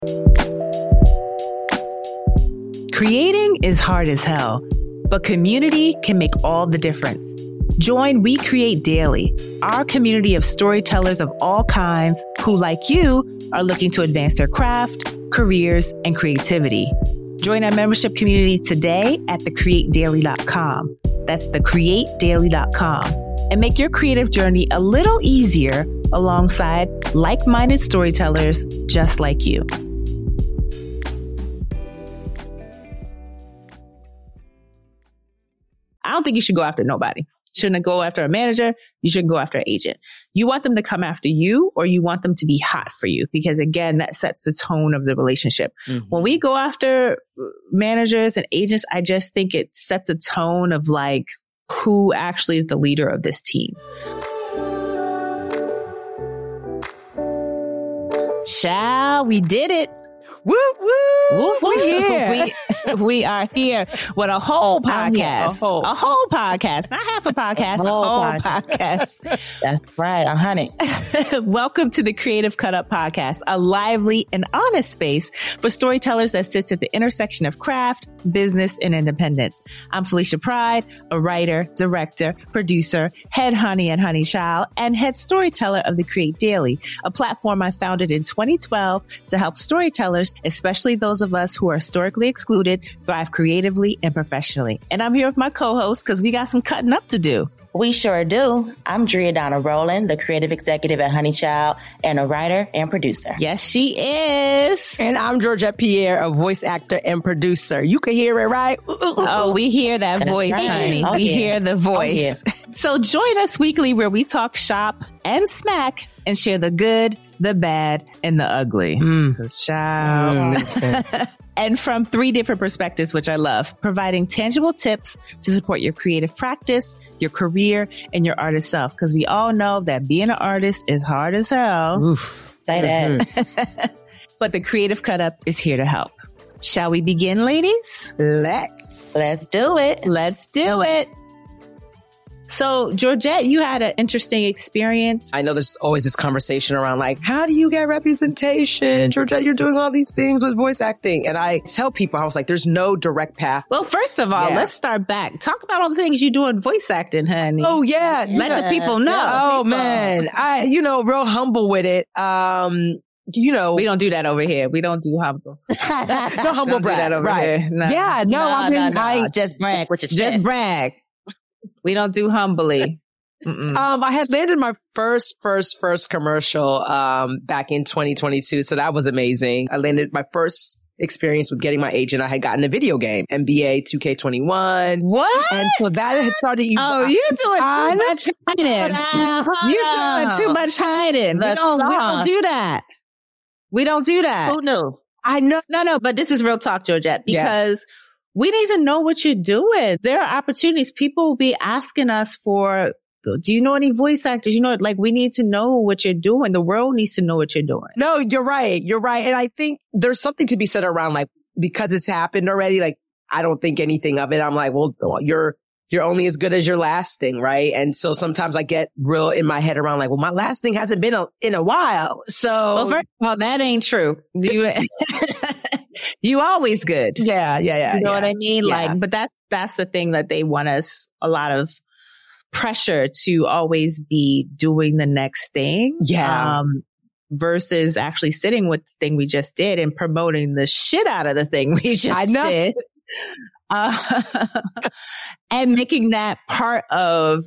Creating is hard as hell, but community can make all the difference. Join We Create Daily, our community of storytellers of all kinds who, like you, are looking to advance their craft, careers, and creativity. Join our membership community today at thecreatedaily.com. That's thecreatedaily.com. And make your creative journey a little easier alongside like-minded storytellers just like you. I don't think you should go after nobody. Shouldn't go after a manager. You shouldn't go after an agent. You want them to come after you, or you want them to be hot for you, because again, that sets the tone of the relationship. Mm-hmm. When we go after managers and agents, I just think it sets a tone of like who actually is the leader of this team. Child, we did it. Woo, woo. Woof, we're here. We are here with a whole podcast. A whole podcast. Not half a podcast. A whole podcast. That's right. 100. Welcome to the Creative Cut Up Podcast, a lively and honest space for storytellers that sits at the intersection of craft, business, and independence. I'm Felicia Pride, a writer, director, producer, head honey and honey child, and head storyteller of the Create Daily, a platform I founded in 2012 to help storytellers, especially those of us who are historically excluded, thrive creatively and professionally. And I'm here with my co-host because we got some cutting up to do. We sure do. I'm Drea Donna Rowland, the creative executive at Honey Child and a writer and producer. Yes, she is. And I'm Georgette Pierre, a voice actor and producer. You can hear it, right? Oh, we hear that That's voice, right. honey. Oh, we yeah. hear the voice. Oh, yeah. So join us weekly where we talk shop and smack and share the good, the bad, and the ugly. And from 3 different perspectives, which I love, providing tangible tips to support your creative practice, your career, and your artist self. Because we all know that being an artist is hard as hell. Oof. Say that. But the Creative Cut Up is here to help. Shall we begin, ladies? Let's do it. Let's do it. So, Georgette, you had an interesting experience. I know there's always this conversation around like, how do you get representation? Georgette, you're doing all these things with voice acting. And I tell people, I was like, there's no direct path. Well, first of all, let's start back. Talk about all the things you do in voice acting, honey. Oh, yeah. Let the people know. Oh, man. Real humble with it. We don't do that over here. We don't do humble. No humble Don't do that brag. over Right. here. No. Yeah. No. Just brag with your chest. Just brag. We don't do humbly. I had landed my first commercial, back in 2022. So that was amazing. I landed my first experience with getting my agent. I had gotten a video game, NBA 2K21. What? And so that had started. Oh, you're doing too much hiding. You're doing too much hiding. We don't do that. We don't do that. Who knew? I know. No, but this is real talk, Georgette, because we need to know what you're doing. There are opportunities. People will be asking us for, do you know any voice actors? We need to know what you're doing. The world needs to know what you're doing. No, you're right. You're right. And I think there's something to be said around like, because it's happened already, like, I don't think anything of it. I'm like, well, you're only as good as your last thing, right? And so sometimes I get real in my head around like, well, my last thing hasn't been in a while. So. Well, first of all, that ain't true. You always good. Yeah. You know what I mean? Yeah. But that's the thing that they want us, a lot of pressure to always be doing the next thing. Yeah. Versus actually sitting with the thing we just did and promoting the shit out of the thing we just did. And making that part of,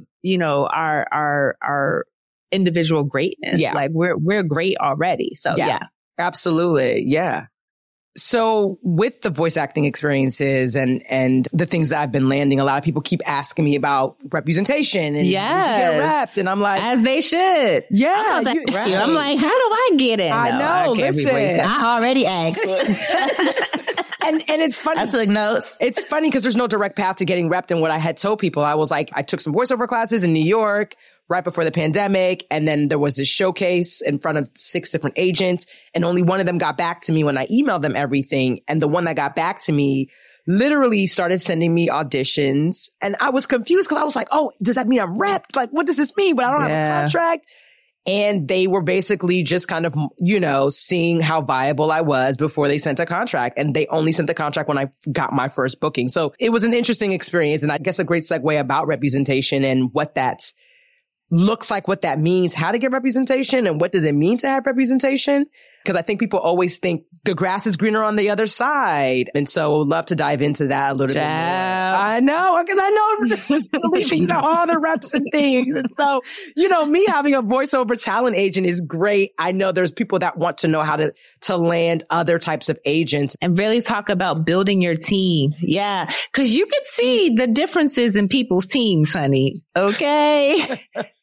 our individual greatness. Yeah. Like we're great already. So yeah. Absolutely. Yeah. So with the voice acting experiences and the things that I've been landing, a lot of people keep asking me about representation and get repped. And I'm like, as they should. Yeah. I'm like, how do I get in? I know. Listen, I already asked. And it's funny. I took notes. It's funny because there's no direct path to getting repped. And what I had told people, I was like, I took some voiceover classes in New York right before the pandemic. And then there was this showcase in front of 6 different agents. And only one of them got back to me when I emailed them everything. And the one that got back to me literally started sending me auditions. And I was confused because I was like, oh, does that mean I'm repped? Like, what does this mean? But I don't have a contract. And they were basically just kind of, seeing how viable I was before they sent a contract. And they only sent the contract when I got my first booking. So it was an interesting experience. And I guess a great segue about representation and what that looks like, what that means, how to get representation, and what does it mean to have representation? Because I think people always think the grass is greener on the other side. And so I'd love to dive into that a little bit more. I know, because I know you got all the reps and things. And so, me having a voiceover talent agent is great. I know there's people that want to know how to land other types of agents. And really talk about building your team. Yeah. Because you can see the differences in people's teams, honey. Okay.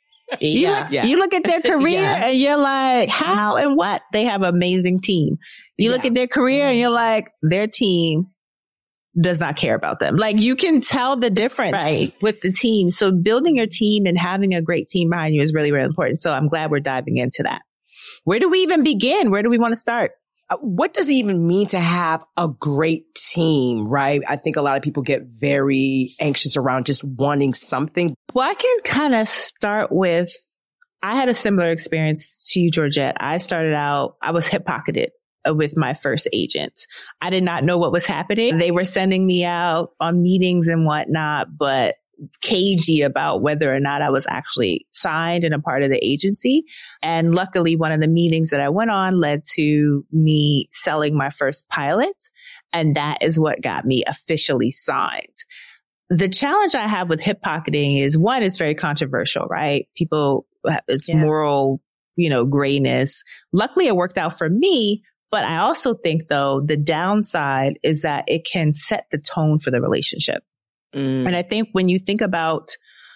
You look at their career and you're like, how and what? They have an amazing team. You look at their career and you're like, their team does not care about them. Like, you can tell the difference with the team. So building your team and having a great team behind you is really, really important. So I'm glad we're diving into that. Where do we even begin? Where do we want to start? What does it even mean to have a great team, right? I think a lot of people get very anxious around just wanting something. Well, I can kind of start with, I had a similar experience to you, Georgette. I started out, I was hip-pocketed with my first agent. I did not know what was happening. They were sending me out on meetings and whatnot, but cagey about whether or not I was actually signed and a part of the agency. And luckily, one of the meetings that I went on led to me selling my first pilot. And that is what got me officially signed. The challenge I have with hip pocketing is, one, it's very controversial, right? People, it's moral, grayness. Luckily, it worked out for me. But I also think, though, the downside is that it can set the tone for the relationship. And I think when you think about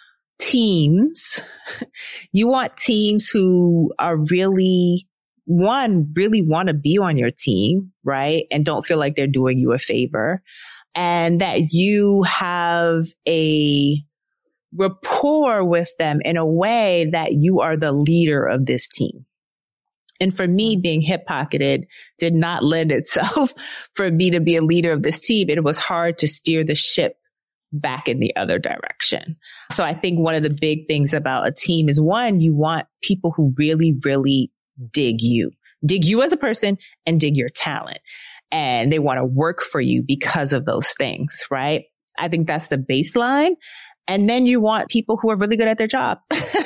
teams, you want teams who are really want to be on your team, right? And don't feel like they're doing you a favor. And that you have a rapport with them in a way that you are the leader of this team. And for me, being hip-pocketed did not lend itself for me to be a leader of this team. It was hard to steer the ship back in the other direction. So I think one of the big things about a team is, one, you want people who really, really dig you as a person and dig your talent. And they want to work for you because of those things, right? I think that's the baseline. And then you want people who are really good at their job.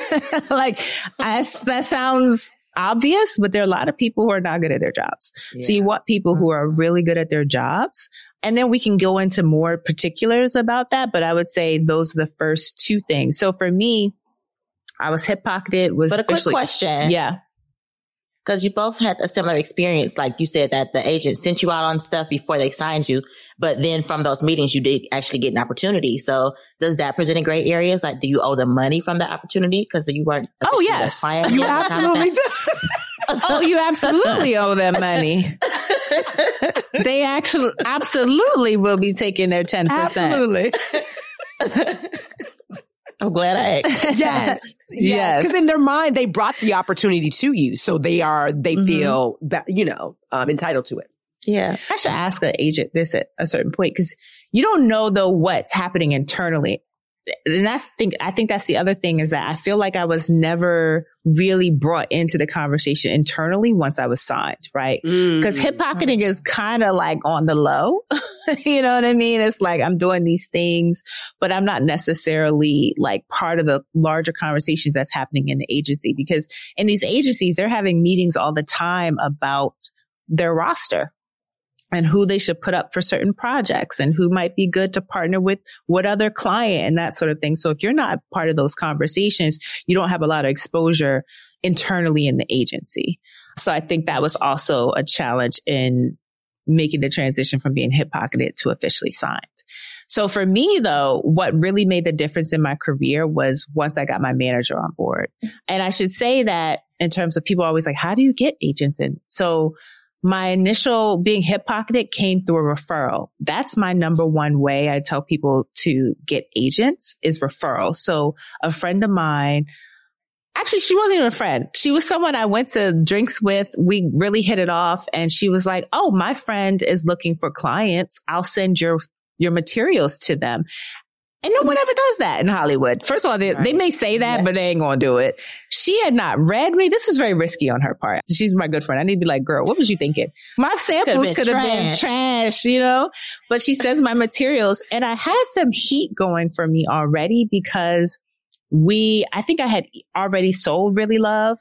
That sounds obvious, but there are a lot of people who are not good at their jobs. Yeah. So you want people who are really good at their jobs. And then we can go into more particulars about that. But I would say those are the first two things. So for me, I was hip-pocketed. But a quick question. Yeah. Because you both had a similar experience. Like you said that the agent sent you out on stuff before they signed you. But then from those meetings, you did actually get an opportunity. So does that present in gray areas? Like, do you owe them money from the opportunity because you weren't? Oh, yes. You absolutely do. Oh, you absolutely owe them money. They actually absolutely will be taking their 10%. Absolutely. I'm glad I asked. Yes. Because in their mind, they brought the opportunity to you. So they feel that, entitled to it. Yeah. I should ask an agent this at a certain point, because you don't know, though, what's happening internally. And I think that's the other thing, is that I feel like I was never really brought into the conversation internally once I was signed, right? Because hip-pocketing is kind of like on the low. You know what I mean? It's like I'm doing these things, but I'm not necessarily like part of the larger conversations that's happening in the agency, because in these agencies, they're having meetings all the time about their roster and who they should put up for certain projects and who might be good to partner with what other client and that sort of thing. So if you're not part of those conversations, you don't have a lot of exposure internally in the agency. So I think that was also a challenge in making the transition from being hip-pocketed to officially signed. So for me, though, what really made the difference in my career was once I got my manager on board. And I should say that in terms of people always like, how do you get agents in? So my initial being hip-pocketed came through a referral. That's my number one way I tell people to get agents, is referral. So a friend of mine, actually, she wasn't even a friend. She was someone I went to drinks with. We really hit it off. And she was like, oh, my friend is looking for clients. I'll send your materials to them. And no one ever does that in Hollywood. First of all, they may say that, but they ain't going to do it. She had not read me. This was very risky on her part. She's my good friend. I need to be like, girl, what was you thinking? My samples could have been trash, but she sends my materials, and I had some heat going for me already because I think I had already sold Really Love.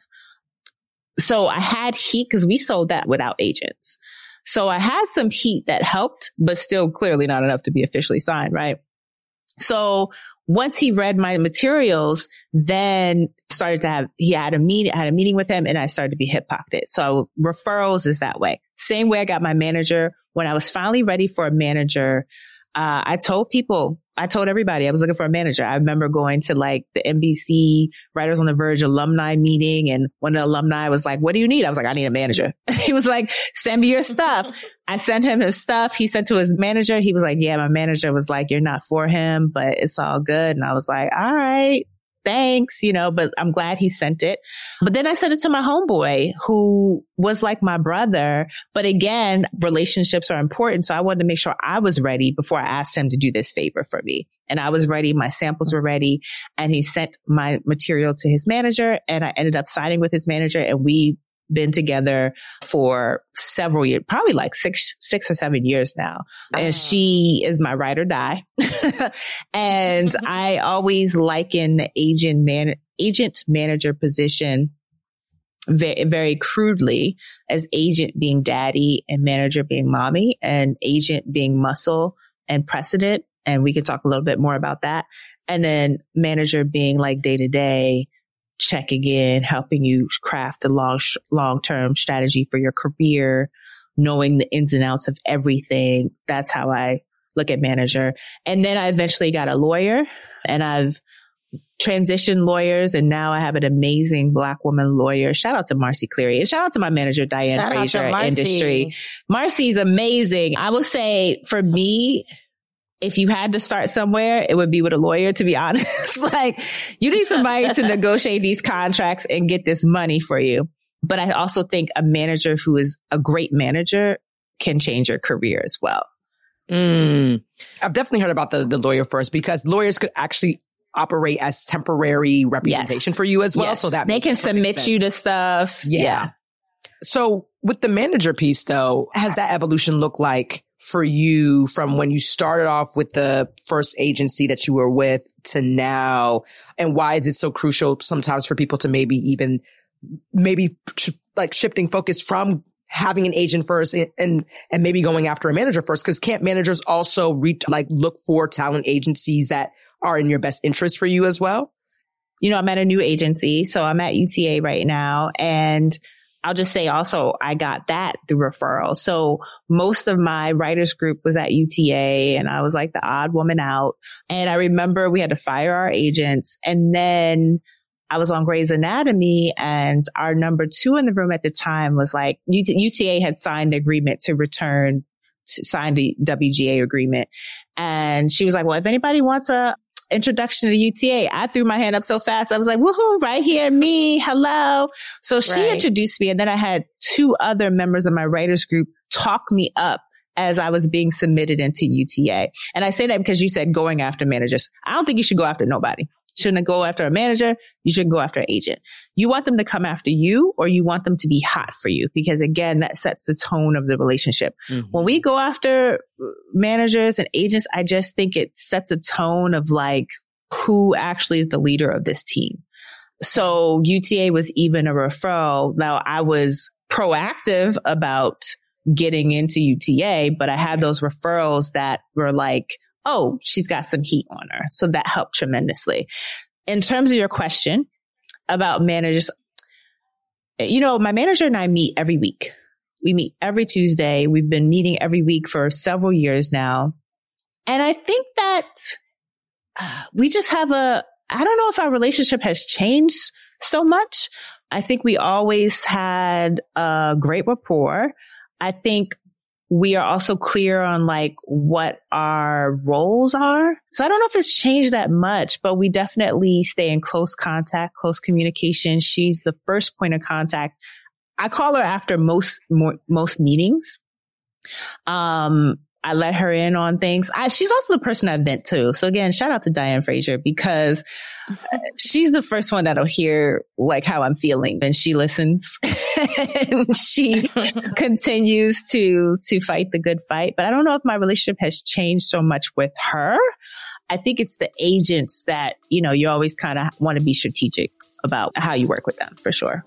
So I had heat because we sold that without agents. So I had some heat that helped, but still clearly not enough to be officially signed, right? So once he read my materials, then he had a meeting with him, and I started to be hip pocketed. So referrals is that way. Same way I got my manager. When I was finally ready for a manager, I told everybody I was looking for a manager. I remember going to like the NBC Writers on the Verge alumni meeting, and one of the alumni was like, what do you need? I was like, I need a manager. He was like, send me your stuff. I sent him his stuff. He sent to his manager. He was like, yeah, my manager was like, you're not for him, but it's all good. And I was like, all right, thanks, but I'm glad he sent it. But then I sent it to my homeboy, who was like my brother. But again, relationships are important. So I wanted to make sure I was ready before I asked him to do this favor for me. And I was ready. My samples were ready. And he sent my material to his manager, and I ended up signing with his manager, and we've been together for several years, probably like six or 7 years now. And she is my ride or die. And I always liken the agent manager position very, very crudely as agent being daddy and manager being mommy, and agent being muscle and precedent. And we can talk a little bit more about that. And then manager being like day to day, checking in, helping you craft the long-term strategy for your career, knowing the ins and outs of everything. That's how I look at manager. And then I eventually got a lawyer, and I've transitioned lawyers, and now I have an amazing Black woman lawyer. Shout out to Marcy Cleary, and shout out to my manager, Diane Frazier at Industry. Marcy's amazing. I will say, for me, if you had to start somewhere, it would be with a lawyer, to be honest. Like, you need somebody to negotiate these contracts and get this money for you. But I also think a manager who is a great manager can change your career as well. I've definitely heard about the lawyer first, because lawyers could actually operate as temporary representation for you as well. Yes. So that they can submit you to stuff. Yeah. So with the manager piece, though, has that evolution looked like for you from when you started off with the first agency that you were with to now? And why is it so crucial sometimes for people to maybe shifting focus from having an agent first and maybe going after a manager first? Because can't managers also look for talent agencies that are in your best interest for you as well? I'm at a new agency, so I'm at UTA right now, and I'll just say also, I got that through referral. So most of my writers group was at UTA, and I was like the odd woman out. And I remember we had to fire our agents, and then I was on Grey's Anatomy, and our number 2 in the room at the time was like, UTA had signed the agreement to sign the WGA agreement. And she was like, well, if anybody wants a introduction to UTA, I threw my hand up so fast. I was like, woohoo, right here, me, hello. So she introduced me, and then I had 2 other members of my writers group talk me up as I was being submitted into UTA. And I say that because you said going after managers. I don't think you should go after nobody. Shouldn't go after a manager. You should go after an agent. You want them to come after you, or you want them to be hot for you, because again, that sets the tone of the relationship. Mm-hmm. When we go after managers and agents, I just think it sets a tone of like who actually is the leader of this team. So UTA was even a referral. Now I was proactive about getting into UTA, but I had those referrals that were like, oh, she's got some heat on her. So that helped tremendously. In terms of your question about managers, my manager and I meet every week. We meet every Tuesday. We've been meeting every week for several years now. And I think that we just have I don't know if our relationship has changed so much. I think we always had a great rapport. I think we are also clear on like what our roles are. So I don't know if it's changed that much, but we definitely stay in close contact, close communication. She's the first point of contact. I call her after most meetings. I let her in on things. She's also the person I vent to. So again, shout out to Diane Frazier, because she's the first one that'll hear like how I'm feeling, and she listens and she continues to fight the good fight. But I don't know if my relationship has changed so much with her. I think it's the agents that, you always kind of want to be strategic about how you work with them, for sure.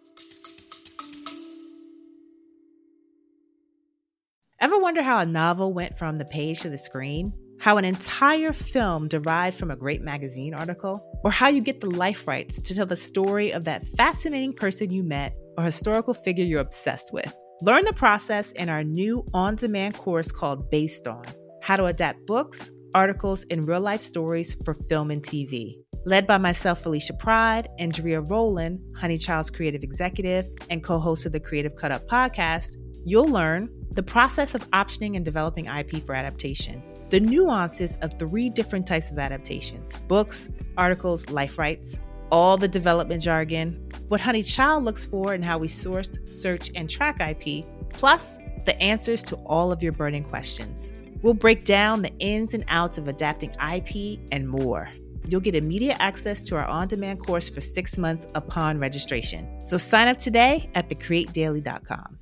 Ever wonder how a novel went from the page to the screen? How an entire film derived from a great magazine article? Or how you get the life rights to tell the story of that fascinating person you met or historical figure you're obsessed with? Learn the process in our new on-demand course called Based On: How to Adapt Books, Articles, and Real-Life Stories for Film and TV. Led by myself, Felicia Pride, and Drea Rowland, Honeychild's creative executive and co-host of the Creative Cut Up podcast, you'll learn the process of optioning and developing IP for adaptation, the nuances of 3 different types of adaptations: books, articles, life rights, all the development jargon, what Honeychild looks for and how we source, search, and track IP, plus the answers to all of your burning questions. We'll break down the ins and outs of adapting IP and more. You'll get immediate access to our on-demand course for 6 months upon registration. So sign up today at thecreatedaily.com.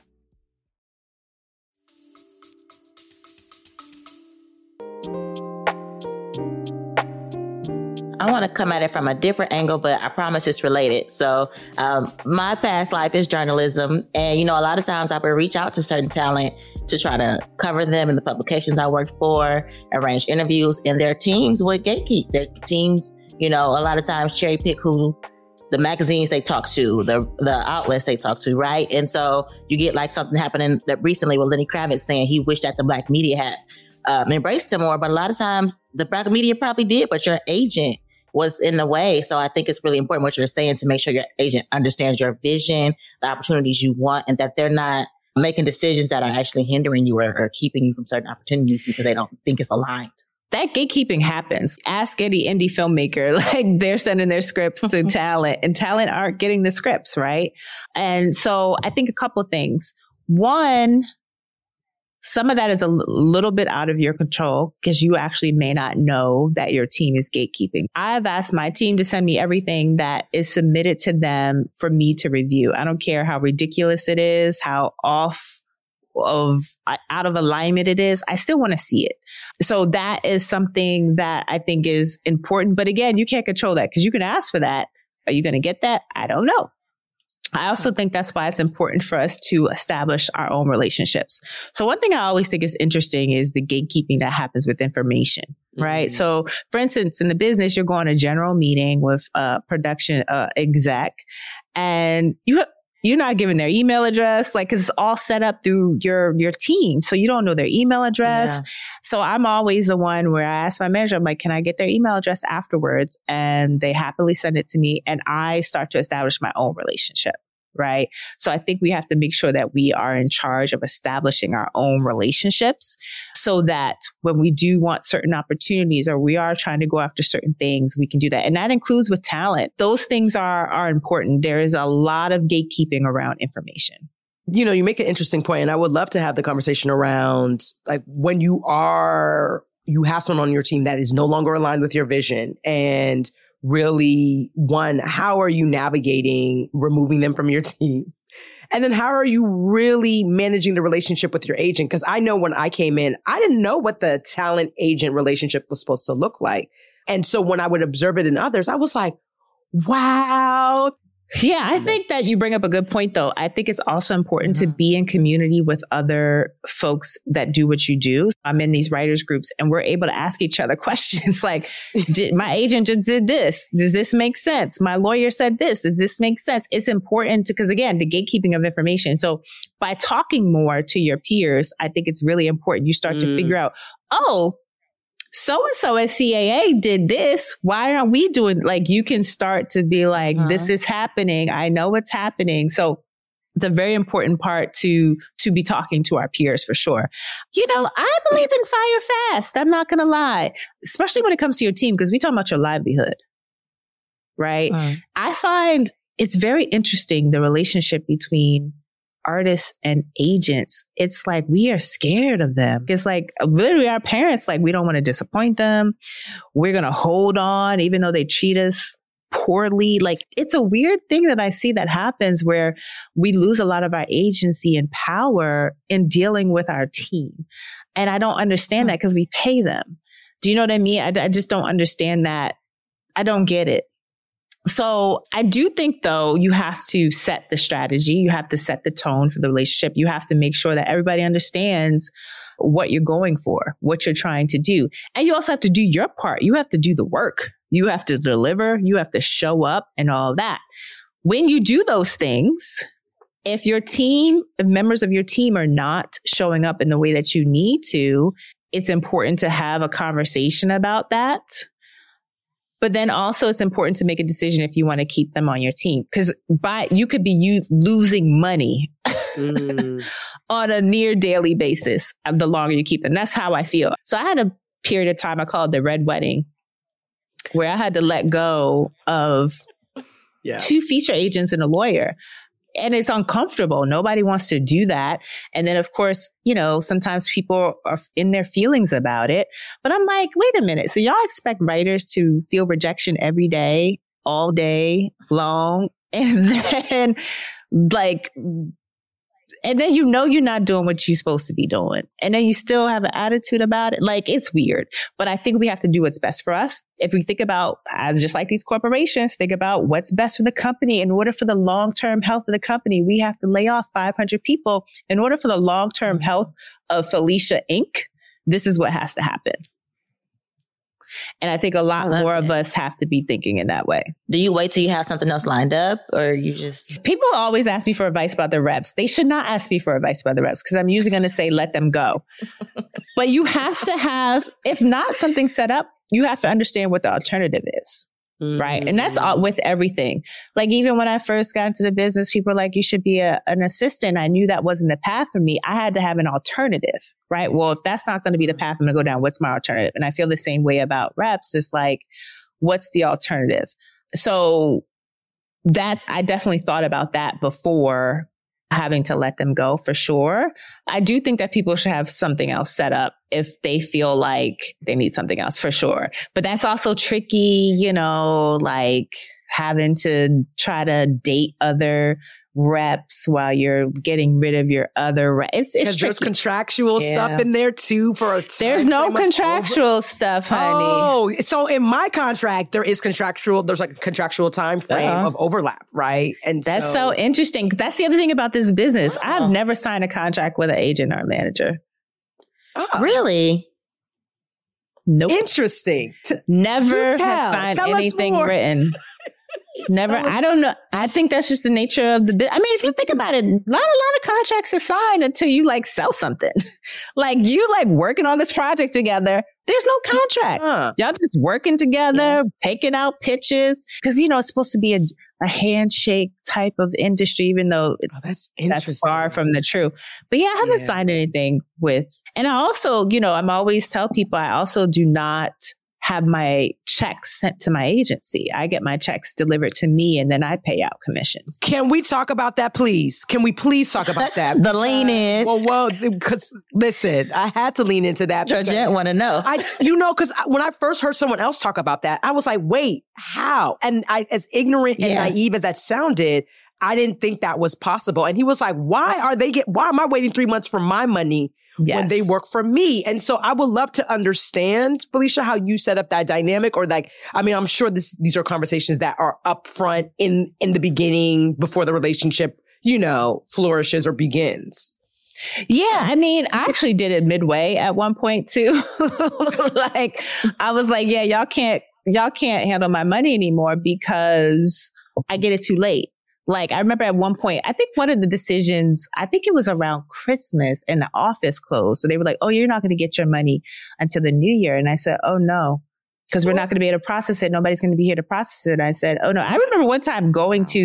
I want to come at it from a different angle, but I promise it's related. So my past life is journalism. And, a lot of times I would reach out to certain talent to try to cover them in the publications I worked for, arrange interviews, and their teams would gatekeep. Their teams, a lot of times cherry pick who the magazines they talk to, the outlets they talk to, right? And so you get like something happening recently with Lenny Kravitz saying he wished that the Black media had embraced him more. But a lot of times the Black media probably did, but your agent was in the way. So I think it's really important what you're saying to make sure your agent understands your vision, the opportunities you want, and that they're not making decisions that are actually hindering you or keeping you from certain opportunities because they don't think it's aligned. That gatekeeping happens. Ask any indie filmmaker, like they're sending their scripts to talent and talent aren't getting the scripts, right? And so I think a couple of things. One, some of that is a little bit out of your control because you actually may not know that your team is gatekeeping. I've asked my team to send me everything that is submitted to them for me to review. I don't care how ridiculous it is, how out of alignment it is. I still want to see it. So that is something that I think is important. But again, you can't control that because you can ask for that. Are you going to get that? I don't know. I also think that's why it's important for us to establish our own relationships. So one thing I always think is interesting is the gatekeeping that happens with information, right? Mm-hmm. So for instance, in the business, you're going to a general meeting with a production exec and you're not giving their email address, like, 'cause it's all set up through your team. So you don't know their email address. Yeah. So I'm always the one where I ask my manager, I'm like, can I get their email address afterwards? And they happily send it to me and I start to establish my own relationship. Right. So I think we have to make sure that we are in charge of establishing our own relationships so that when we do want certain opportunities or we are trying to go after certain things, we can do that. And that includes with talent. Those things are important. There is a lot of gatekeeping around information. You make an interesting point, and I would love to have the conversation around like when you have someone on your team that is no longer aligned with your vision and really, one, how are you navigating removing them from your team? And then how are you really managing the relationship with your agent? Because I know when I came in, I didn't know what the talent agent relationship was supposed to look like. And so when I would observe it in others, I was like, wow. Yeah, I think that you bring up a good point, though. I think it's also important to be in community with other folks that do what you do. I'm in these writers groups and we're able to ask each other questions like, my agent just did this. Does this make sense? My lawyer said this. Does this make sense? It's important because, again, the gatekeeping of information. So by talking more to your peers, I think it's really important. You start to figure out, so-and-so at CAA did this. Why aren't we doing, like, you can start to be like, this is happening. I know what's happening. So it's a very important part to be talking to our peers for sure. I believe in fire fast. I'm not going to lie, especially when it comes to your team, because we talk about your livelihood, right? I find it's very interesting, the relationship between artists and agents, it's like we are scared of them. It's like literally our parents, like we don't want to disappoint them. We're going to hold on even though they treat us poorly. Like it's a weird thing that I see that happens where we lose a lot of our agency and power in dealing with our team. And I don't understand that because we pay them. Do you know what I mean? I just don't understand that. I don't get it. So I do think, though, you have to set the strategy. You have to set the tone for the relationship. You have to make sure that everybody understands what you're going for, what you're trying to do. And you also have to do your part. You have to do the work. You have to deliver. You have to show up and all that. When you do those things, if your team, if members of your team are not showing up in the way that you need to, it's important to have a conversation about that. But then also it's important to make a decision if you want to keep them on your team. Because you could be losing money on a near daily basis the longer you keep them. That's how I feel. So I had a period of time, I call it the red wedding, where I had to let go of 2 feature agents and a lawyer. And it's uncomfortable. Nobody wants to do that. And then, of course, you know, sometimes people are in their feelings about it. But I'm like, wait a minute. So y'all expect writers to feel rejection every day, all day long? And then you know you're not doing what you're supposed to be doing. And then you still have an attitude about it. Like, it's weird. But I think we have to do what's best for us. If we think about, as just like these corporations, think about what's best for the company. In order for the long-term health of the company, we have to lay off 500 people. In order for the long-term health of Felicia Inc., this is what has to happen. And I think a lot more of us have to be thinking in that way. Do you wait till you have something else lined up, or you just... People always ask me for advice about the reps. They should not ask me for advice about the reps because I'm usually going to say, let them go. But you have to have, if not something set up, you have to understand what the alternative is. Right. And that's all with everything. Like, even when I first got into the business, people were like, you should be an assistant. I knew that wasn't the path for me. I had to have an alternative. Right. Well, if that's not going to be the path I'm going to go down, what's my alternative? And I feel the same way about reps. It's like, what's the alternative? So that I definitely thought about that before having to let them go, for sure. I do think that people should have something else set up if they feel like they need something else, for sure. But that's also tricky, you know, like having to try to date other reps while you're getting rid of your other reps. It's tricky. There's contractual stuff in there too for a time. There's no contractual stuff, honey. Oh, so in my contract, there's like a contractual time frame of overlap, right? And that's so interesting. That's the other thing about this business. I've never signed a contract with an agent or a manager. Oh. Really? Nope. Interesting. Never have signed anything written. Never. I don't know. I think that's just the nature of the business. I mean, if you think about it, not a lot of contracts are signed until you like sell something. Like, you like working on this project together. There's no contract. Y'all just working together, taking out pitches. Because, you know, it's supposed to be a handshake type of industry, even though that's far from the truth. But yeah, I haven't signed anything with. And I also, you know, I'm always tell people I also do not have my checks sent to my agency. I get my checks delivered to me and then I pay out commissions. Can we talk about that, please? Can we please talk about that? The lean in. Well, because listen, I had to lean into that. Georgette want to know. Because when I first heard someone else talk about that, I was like, wait, how? And as ignorant and naive as that sounded, I didn't think that was possible. And he was like, why am I waiting 3 months for my money when they work for me? And so I would love to understand, Felicia, how you set up that dynamic, or like, I mean, I'm sure these are conversations that are upfront in the beginning before the relationship, you know, flourishes or begins. Yeah. I mean, I actually did it midway at one point too. Like, I was like, yeah, y'all can't handle my money anymore because I get it too late. Like, I remember at one point, I think one of the decisions, I think it was around Christmas and the office closed. So they were like, oh, you're not going to get your money until the new year. And I said, oh, no, because we're not going to be able to process it. Nobody's going to be here to process it. And I said, oh, no. I remember one time going to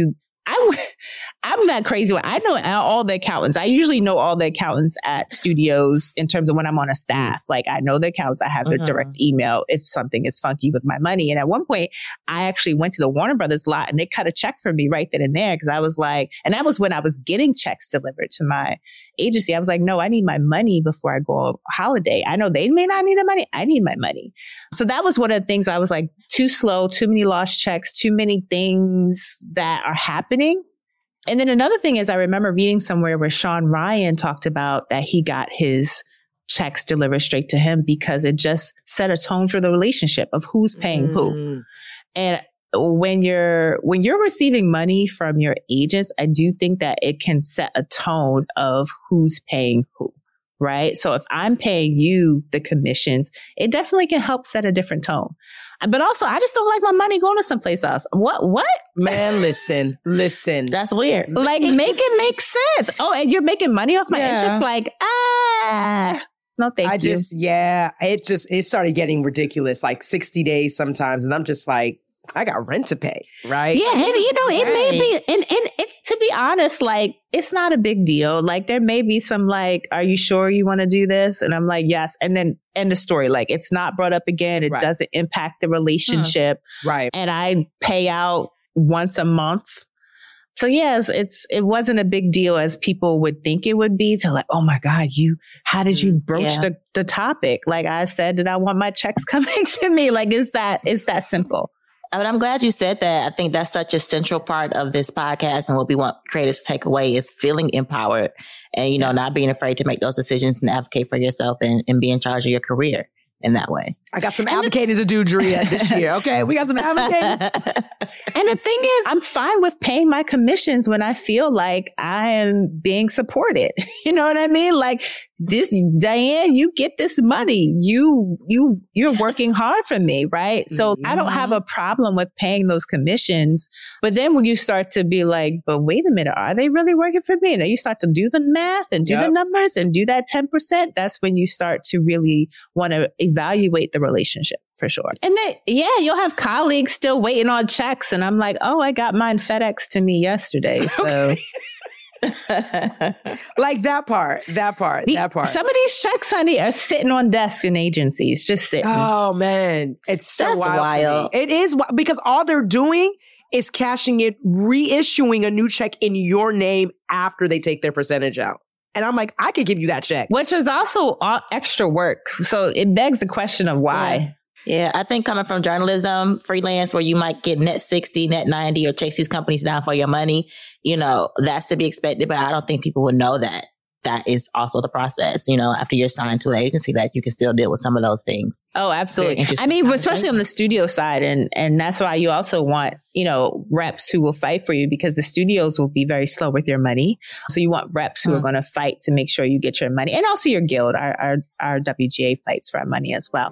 I'm not crazy. I know all the accountants. I usually know all the accountants at studios in terms of when I'm on a staff. Like I know the accountants. I have their direct email if something is funky with my money. And at one point, I actually went to the Warner Brothers lot and they cut a check for me right then and there because I was like, and that was when I was getting checks delivered to my agency. I was like, no, I need my money before I go on holiday. I know they may not need the money. I need my money. So that was one of the things I was like, too slow, too many lost checks, too many things that are happening. And then another thing is I remember reading somewhere where Sean Ryan talked about that he got his checks delivered straight to him because it just set a tone for the relationship of who's paying who. And when you're receiving money from your agents, I do think that it can set a tone of who's paying who. Right. So if I'm paying you the commissions, it definitely can help set a different tone. But also, I just don't like my money going to someplace else. What? Man, listen. That's weird. Like, make it make sense. Oh, and you're making money off my interest? Like, no, thank you. It started getting ridiculous, like 60 days sometimes. And I'm just like, I got rent to pay, right? Yeah, and it may be, and to be honest, like, it's not a big deal. Like, there may be some like, are you sure you want to do this? And I'm like, yes. And then end the story. Like, it's not brought up again. It doesn't impact the relationship. Right. And I pay out once a month. So yes, it wasn't a big deal as people would think it would be to like, oh my God, how did you broach the topic? Like I said, that I want my checks coming to me. Like, it's that simple. But I'm glad you said that. I think that's such a central part of this podcast. And what we want creators to take away is feeling empowered and, not being afraid to make those decisions and advocate for yourself and be in charge of your career in that way. I got some advocating to do, Drea, this year. Okay, we got some advocating. And the thing is, I'm fine with paying my commissions when I feel like I am being supported. You know what I mean? Like, this, Diane, you get this money. You're working hard for me, right? So I don't have a problem with paying those commissions. But then when you start to be like, but wait a minute, are they really working for me? And then you start to do the math and do the numbers and do that 10%. That's when you start to really want to evaluate the relationship for sure. And then, you'll have colleagues still waiting on checks. And I'm like, oh, I got mine FedEx to me yesterday. So like that part. Some of these checks, honey, are sitting on desks in agencies, just sitting. Oh man. It's so wild. It is because all they're doing is cashing it, reissuing a new check in your name after they take their percentage out. And I'm like, I could give you that check. Which is also extra work. So it begs the question of why. Yeah, I think coming from journalism, freelance, where you might get net 60, net 90, or chase these companies down for your money, that's to be expected. But I don't think people would know that that is also the process, after you're signed to an agency, that you can still deal with some of those things. Oh, absolutely. I mean, especially on the studio side. And that's why you also want, reps who will fight for you, because the studios will be very slow with your money. So you want reps who are going to fight to make sure you get your money. And also your guild, our WGA fights for our money as well.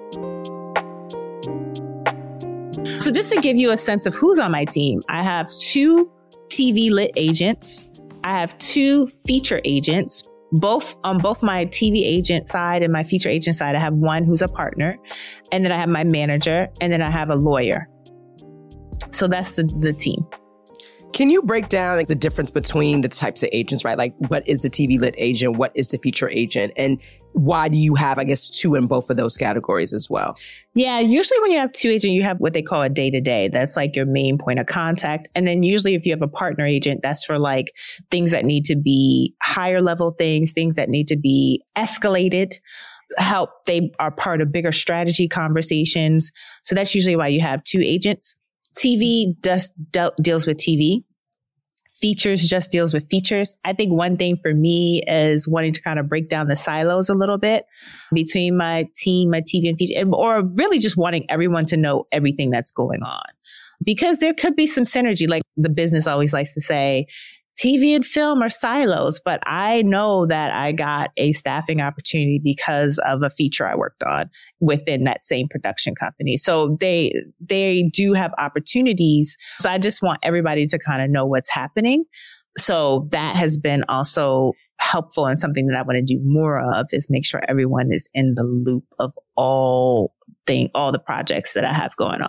So just to give you a sense of who's on my team, I have 2 TV lit agents. I have 2 feature agents, both on both my TV agent side and my feature agent side. I have one who's a partner, and then I have my manager, and then I have a lawyer. So that's the team. Can you break down like the difference between the types of agents, right? Like, what is the TV lit agent? What is the feature agent? And why do you have, I guess, 2 in both of those categories as well? Yeah, usually when you have 2 agents, you have what they call a day-to-day. That's like your main point of contact. And then usually if you have a partner agent, that's for like things that need to be higher level things that need to be escalated. They are part of bigger strategy conversations. So that's usually why you have 2 agents. TV just deals with TV. Features just deals with features. I think one thing for me is wanting to kind of break down the silos a little bit between my team, my TV and feature, or really just wanting everyone to know everything that's going on. Because there could be some synergy. Like the business always likes to say, TV and film are silos, but I know that I got a staffing opportunity because of a feature I worked on within that same production company. So they do have opportunities. So I just want everybody to kind of know what's happening. So that has been also helpful, and something that I want to do more of is make sure everyone is in the loop of all the projects that I have going on.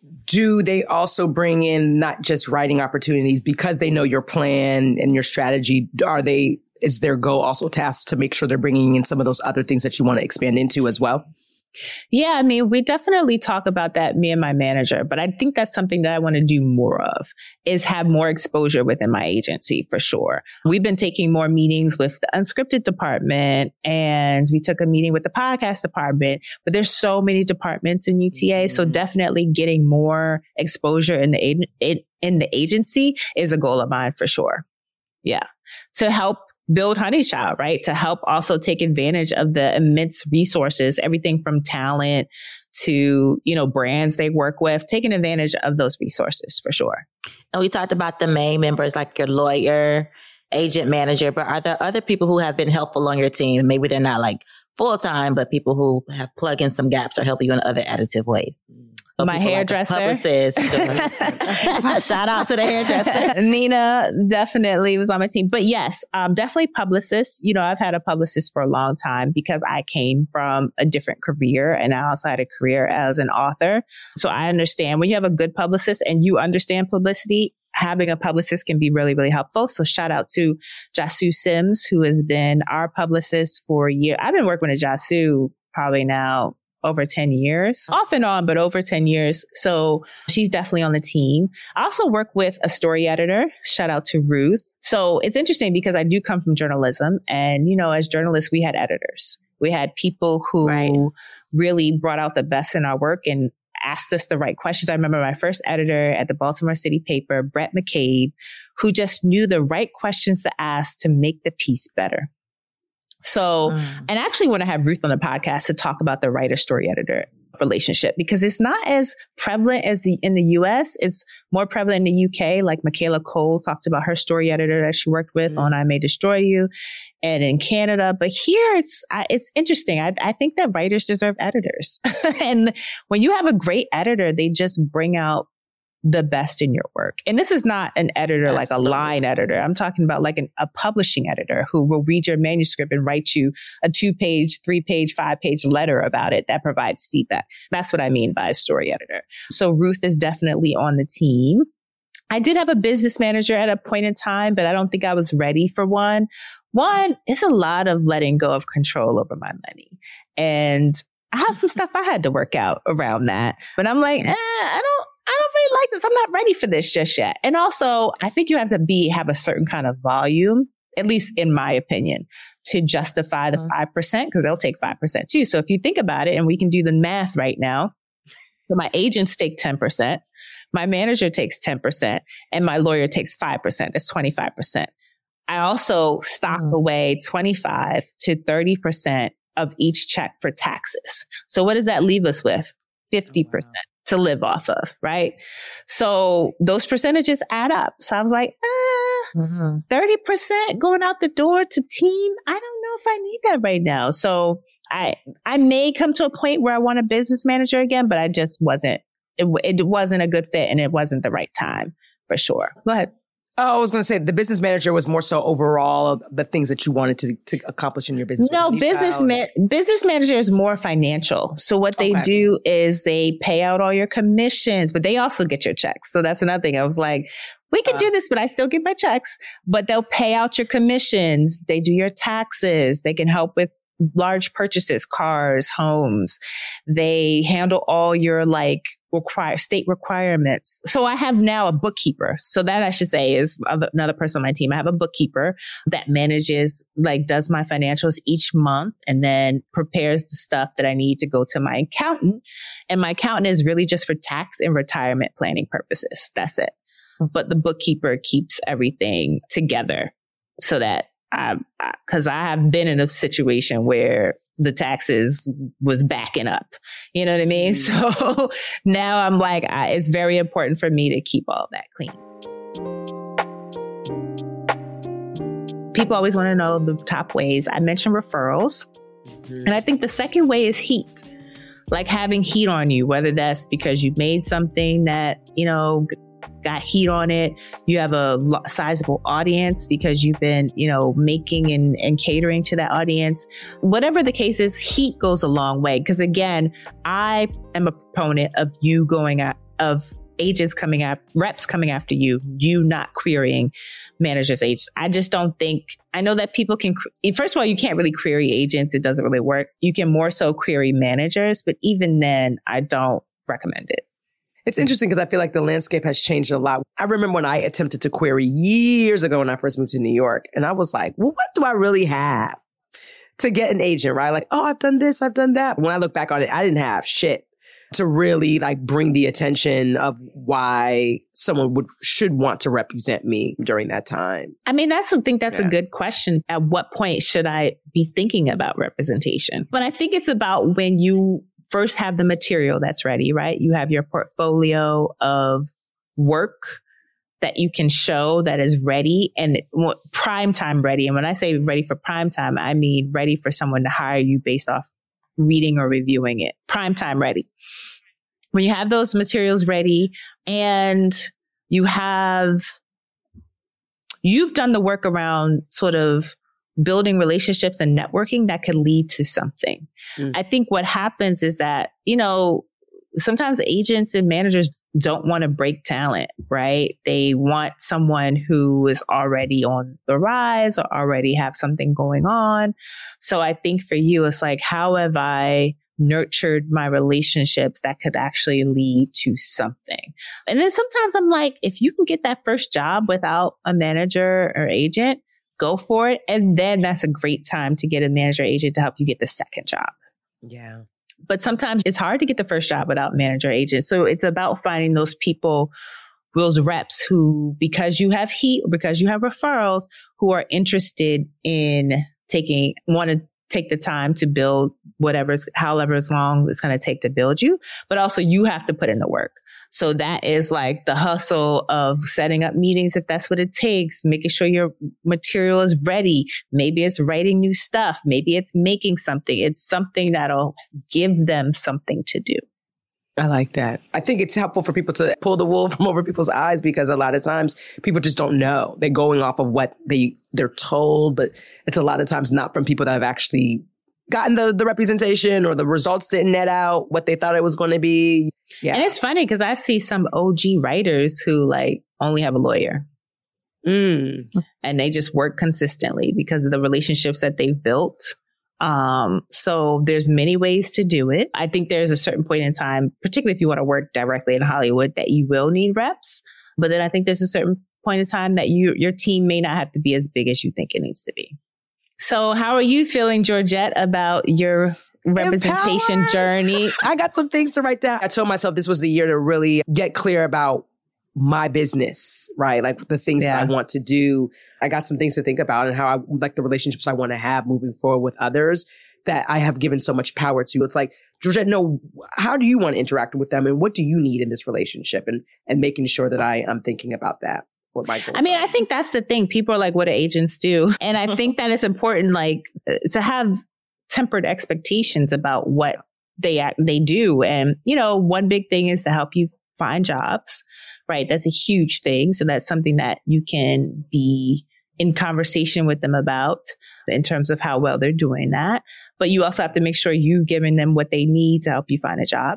do they also bring in not just writing opportunities because they know your plan and your strategy? Is their goal also tasked to make sure they're bringing in some of those other things that you want to expand into as well? Yeah, I mean, we definitely talk about that, me and my manager, but I think that's something that I want to do more of, is have more exposure within my agency for sure. We've been taking more meetings with the unscripted department, and we took a meeting with the podcast department, but there's so many departments in UTA. So definitely getting more exposure in the agency is a goal of mine for sure. Yeah. To help build Honeychild, right? To help also take advantage of the immense resources, everything from talent to, brands they work with, taking advantage of those resources for sure. And we talked about the main members like your lawyer, agent, manager, but are there other people who have been helpful on your team? Maybe they're not like full-time, but people who have plugged in some gaps or help you in other additive ways. So my hairdresser. Publicist. Shout out to the hairdresser. Nina definitely was on my team. But yes, definitely publicists. I've had a publicist for a long time because I came from a different career and I also had a career as an author. So I understand when you have a good publicist and you understand publicity, having a publicist can be really, really helpful. So shout out to Jasu Sims, who has been our publicist for a year. I've been working with Jasu probably now over 10 years, off and on, but over 10 years. So she's definitely on the team. I also work with a story editor. Shout out to Ruth. So it's interesting because I do come from journalism. And, as journalists, we had editors. We had people who really brought out the best in our work and asked us the right questions. I remember my first editor at the Baltimore City paper, Brett McCabe, who just knew the right questions to ask to make the piece better. So, and I actually want to have Ruth on the podcast to talk about the writer-story editor relationship because it's not as prevalent as in the US. It's more prevalent in the UK. Like Michaela Cole talked about her story editor that she worked with on I May Destroy You, and in Canada. But here it's interesting. I think that writers deserve editors. And when you have a great editor, they just bring out the best in your work. And this is not an editor like a line editor. I'm talking about like a publishing editor who will read your manuscript and write you a 2-page, 3-page, 5-page letter about it that provides feedback. That's what I mean by a story editor. So Ruth is definitely on the team. I did have a business manager at a point in time, but I don't think I was ready for one. One, it's a lot of letting go of control over my money. And I have some stuff I had to work out around that. But I'm like, I don't really like this. I'm not ready for this just yet. And also, I think you have to have a certain kind of volume, at least in my opinion, to justify the 5%, because they'll take 5% too. So if you think about it, and we can do the math right now, so my agents take 10%, my manager takes 10%, and my lawyer takes 5%. That's 25%. I also stock away 25 to 30% of each check for taxes. So what does that leave us with? 50%. To live off of, right? So those percentages add up. So I was like, 30% going out the door to team. I don't know if I need that right now. So I may come to a point where I want a business manager again, but I just wasn't, it wasn't a good fit and it wasn't the right time for sure. Go ahead. Oh, I was going to say the business manager was more so overall the things that you wanted to accomplish in your business. No, business manager is more financial. So what they do is they pay out all your commissions, but they also get your checks. So that's another thing. I was like, we can do this, but I still get my checks, but they'll pay out your commissions. They do your taxes. They can help with large purchases, cars, homes. They handle all your state requirements. So I have now a bookkeeper. So that I should say is another person on my team. I have a bookkeeper that manages, does my financials each month and then prepares the stuff that I need to go to my accountant. And my accountant is really just for tax and retirement planning purposes. That's it. But the bookkeeper keeps everything together so that because I have been in a situation where the taxes was backing up. You know what I mean? So now I'm like, it's very important for me to keep all that clean. People always want to know the top ways. I mentioned referrals. And I think the second way is heat. Like having heat on you, whether that's because you made something that, got heat on it. You have a sizable audience because you've been, making and catering to that audience. Whatever the case is, heat goes a long way. Because again, I am a proponent of you going of reps coming after you not querying managers' agents. I just don't think, I know that people can, first of all, you can't really query agents. It doesn't really work. You can more so query managers, but even then, I don't recommend it. It's interesting because I feel like the landscape has changed a lot. I remember when I attempted to query years ago when I first moved to New York, and I was like, well, what do I really have to get an agent, right? Like, oh, I've done this, I've done that. When I look back on it, I didn't have shit to really like bring the attention of why someone should want to represent me during that time. I mean, that's a good question. At what point should I be thinking about representation? But I think it's about when you first have the material that's ready, right? You have your portfolio of work that you can show that is ready and prime time ready. And when I say ready for prime time, I mean ready for someone to hire you based off reading or reviewing it. Prime time ready. When you have those materials ready and you've done the work around sort of building relationships and networking that could lead to something. I think what happens is that, sometimes agents and managers don't want to break talent, right? They want someone who is already on the rise or already have something going on. So I think for you, it's like, how have I nurtured my relationships that could actually lead to something? And then sometimes I'm like, if you can get that first job without a manager or agent, go for it. And then that's a great time to get a manager or agent to help you get the second job. Yeah. But sometimes it's hard to get the first job without manager or agent. So it's about finding those people, those reps who, because you have heat or because you have referrals, who are interested in want to take the time to build however long it's going to take to build you. But also you have to put in the work. So that is like the hustle of setting up meetings if that's what it takes, making sure your material is ready. Maybe it's writing new stuff. Maybe it's making something. It's something that'll give them something to do. I like that. I think it's helpful for people to pull the wool from over people's eyes because a lot of times people just don't know. They're going off of what they're told, but it's a lot of times not from people that have actually gotten the representation or the results didn't net out what they thought it was going to be. Yeah. And it's funny because I see some OG writers who like only have a lawyer. And they just work consistently because of the relationships that they've built. So there's many ways to do it. I think there's a certain point in time, particularly if you want to work directly in Hollywood, that you will need reps. But then I think there's a certain point in time that your team may not have to be as big as you think it needs to be. So how are you feeling, Georgette, about your representation journey? I got some things to write down. I told myself this was the year to really get clear about my business, right? Like the things that I want to do. I got some things to think about and how I like the relationships I want to have moving forward with others that I have given so much power to. It's like, Georgette, no, how do you want to interact with them? And what do you need in this relationship? And making sure that I'm thinking about that. I think that's the thing. People are like, what do agents do? And I think that it's important, like, to have tempered expectations about what they do. And, one big thing is to help you find jobs, right? That's a huge thing. So that's something that you can be in conversation with them about in terms of how well they're doing that. But you also have to make sure you're giving them what they need to help you find a job.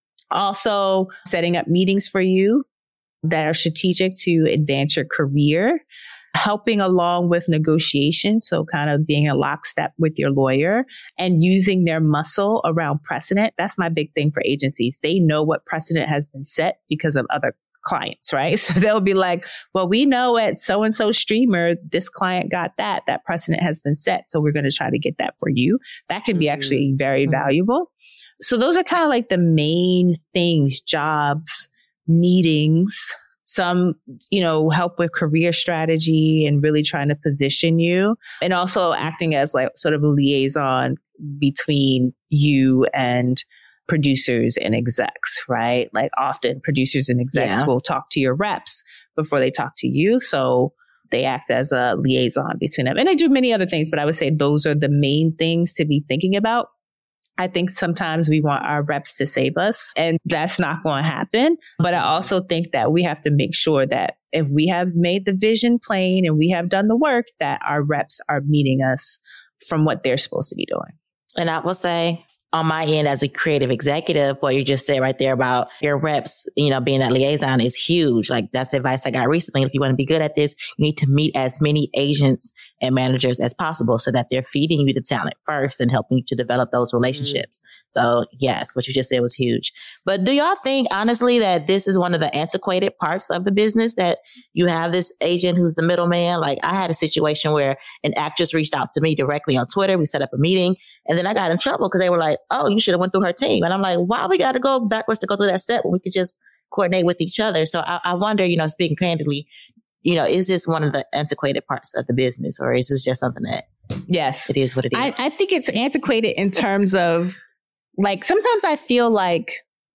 Also, setting up meetings for you that are strategic to advance your career, helping along with negotiation. So kind of being a lockstep with your lawyer and using their muscle around precedent. That's my big thing for agencies. They know what precedent has been set because of other clients, right? So they'll be like, well, we know at so-and-so streamer, this client got that precedent has been set. So we're going to try to get that for you. That can be actually very valuable. So those are kind of like the main things: jobs, meetings, some, help with career strategy and really trying to position you, and also acting as like sort of a liaison between you and producers and execs, right? Like often producers and execs will talk to your reps before they talk to you. So they act as a liaison between them. And they do many other things, but I would say those are the main things to be thinking about. I think sometimes we want our reps to save us, and that's not going to happen. But I also think that we have to make sure that if we have made the vision plain and we have done the work, that our reps are meeting us from what they're supposed to be doing. And I will say, on my end as a creative executive, what you just said right there about your reps, being that liaison is huge. Like that's the advice I got recently. If you want to be good at this, you need to meet as many agents and managers as possible so that they're feeding you the talent first and helping you to develop those relationships. So yes, what you just said was huge. But do y'all think honestly that this is one of the antiquated parts of the business, that you have this agent who's the middleman? Like I had a situation where an actress reached out to me directly on Twitter. We set up a meeting and then I got in trouble because they were like, oh, you should have went through her team. And I'm like, why we got to go backwards to go through that step when we could just coordinate with each other? So I wonder, speaking candidly, is this one of the antiquated parts of the business, or is this just something that yes, it is what it is? I think it's antiquated in terms of like, sometimes I feel like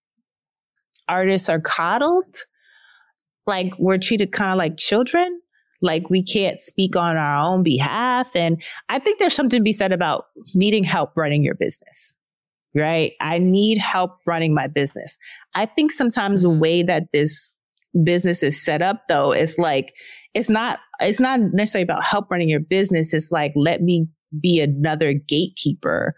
artists are coddled. Like we're treated kind of like children. Like we can't speak on our own behalf. And I think there's something to be said about needing help running your business, right? I need help running my business. I think sometimes the way that this business is set up though, is like, it's not necessarily about help running your business. It's like, let me be another gatekeeper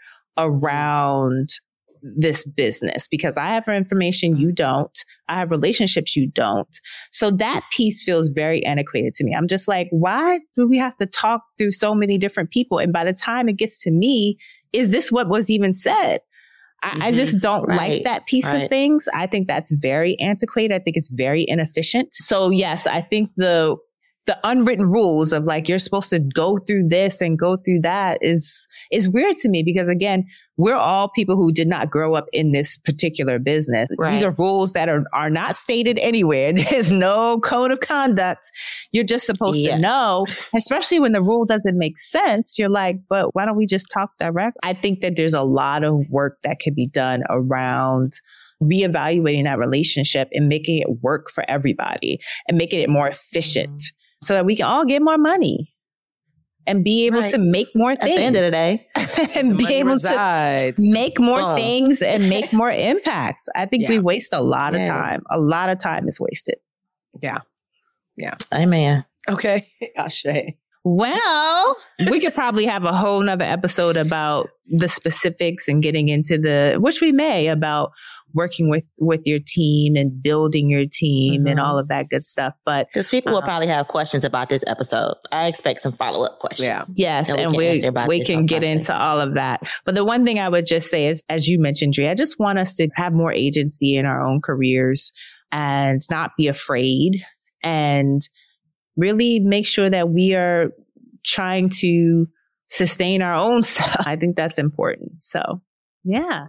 around this business because I have information you don't. I have relationships you don't. So that piece feels very antiquated to me. I'm just like, why do we have to talk through so many different people? And by the time it gets to me, is this what was even said? I just don't like that piece of things. I think that's very antiquated. I think it's very inefficient. So yes, I think the unwritten rules of like, you're supposed to go through this and go through that is weird to me because again, we're all people who did not grow up in this particular business. Right. These are rules that are not stated anywhere. There's no code of conduct. You're just supposed to know, especially when the rule doesn't make sense. You're like, but why don't we just talk direct? I think that there's a lot of work that could be done around reevaluating that relationship and making it work for everybody and making it more efficient so that we can all get more money and be able to make more things. At the end of the day. And be able to make more things and make more impact. I think we waste a lot of time. A lot of time is wasted. Yeah. Yeah. Amen. Okay. Ashe. Well, we could probably have a whole nother episode about the specifics and getting into which we may, about working with your team and building your team and all of that good stuff. But because people will probably have questions about this episode. I expect some follow-up questions. Yeah. Yes. And we can get into all of that. But the one thing I would just say is, as you mentioned, Dre, I just want us to have more agency in our own careers and not be afraid and really make sure that we are trying to sustain our own self. I think that's important. So, yeah.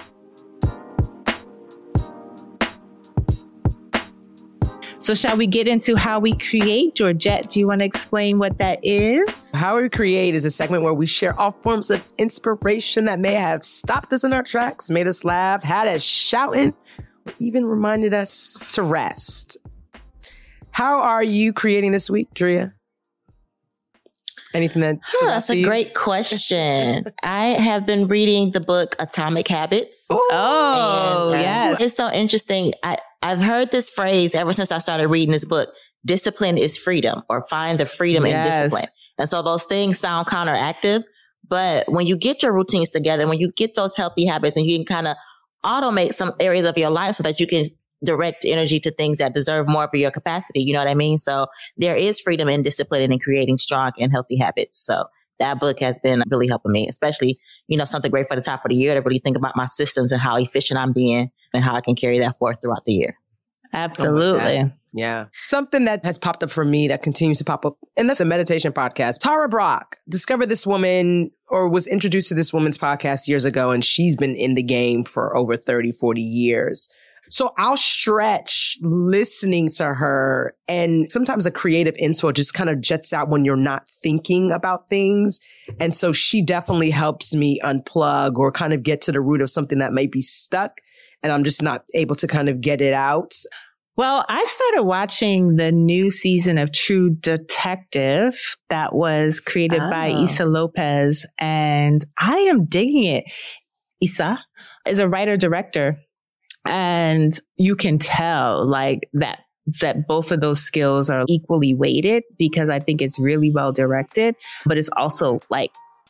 So shall we get into how we create? Georgette, do you want to explain what that is? How we create is a segment where we share all forms of inspiration that may have stopped us in our tracks, made us laugh, had us shouting, or even reminded us to rest. How are you creating this week, Drea? Anything that's a great question. I have been reading the book Atomic Habits. Yes. It's so interesting. I've heard this phrase ever since I started reading this book. Discipline is freedom, or find the freedom in discipline. And so those things sound counteractive, but when you get your routines together, when you get those healthy habits and you can kind of automate some areas of your life so that you can direct energy to things that deserve more of your capacity. You know what I mean? So there is freedom in discipline and in creating strong and healthy habits. So that book has been really helping me, especially, something great for the top of the year to really think about my systems and how efficient I'm being and how I can carry that forth throughout the year. Absolutely. Oh, yeah. Something that has popped up for me that continues to pop up, and that's a meditation podcast. Tara Brach discovered this woman, or was introduced to this woman's podcast years ago, and she's been in the game for over 30, 40 years. So I'll stretch listening to her, and sometimes a creative inspo just kind of jets out when you're not thinking about things. And so she definitely helps me unplug or kind of get to the root of something that may be stuck and I'm just not able to kind of get it out. Well, I started watching the new season of True Detective that was created by Issa Lopez, and I am digging it. Issa is a writer-director. And you can tell like that both of those skills are equally weighted, because I think it's really well directed, but it's also like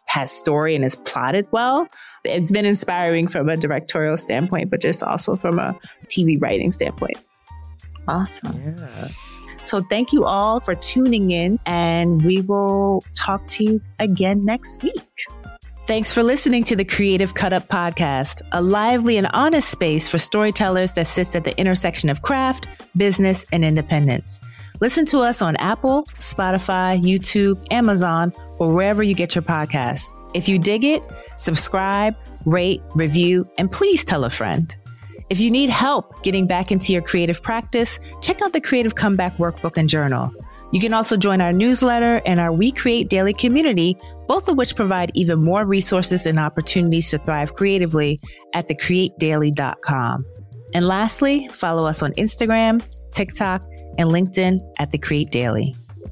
has story and is plotted well. It's been inspiring from a directorial standpoint, but just also from a TV writing standpoint. Awesome. Yeah. So thank you all for tuning in, and we will talk to you again next week. Thanks for listening to the Creative Cut Up Podcast, a lively and honest space for storytellers that sits at the intersection of craft, business, and independence. Listen to us on Apple, Spotify, YouTube, Amazon, or wherever you get your podcasts. If you dig it, subscribe, rate, review, and please tell a friend. If you need help getting back into your creative practice, check out the Creative Comeback Workbook and Journal. You can also join our newsletter and our We Create Daily community, both of which provide even more resources and opportunities to thrive creatively at thecreatedaily.com. And lastly, follow us on Instagram, TikTok, and LinkedIn at The Create Daily.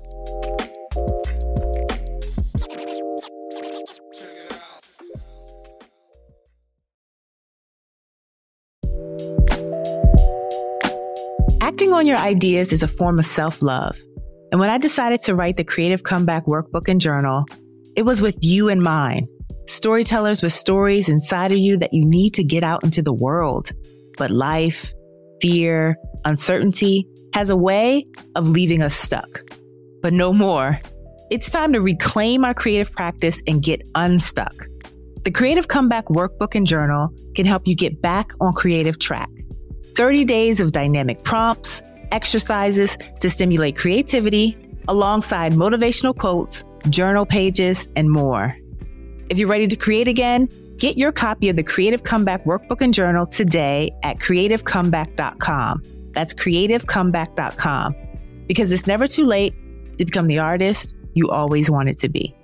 Acting on your ideas is a form of self-love. And when I decided to write the Creative Comeback Workbook and Journal, it was with you in mind. Storytellers with stories inside of you that you need to get out into the world. But life, fear, uncertainty has a way of leaving us stuck. But no more. It's time to reclaim our creative practice and get unstuck. The Creative Comeback Workbook and Journal can help you get back on creative track. 30 days of dynamic prompts, exercises to stimulate creativity, alongside motivational quotes, journal pages, and more. If you're ready to create again, get your copy of the Creative Comeback Workbook and Journal today at creativecomeback.com. That's creativecomeback.com. Because it's never too late to become the artist you always wanted to be.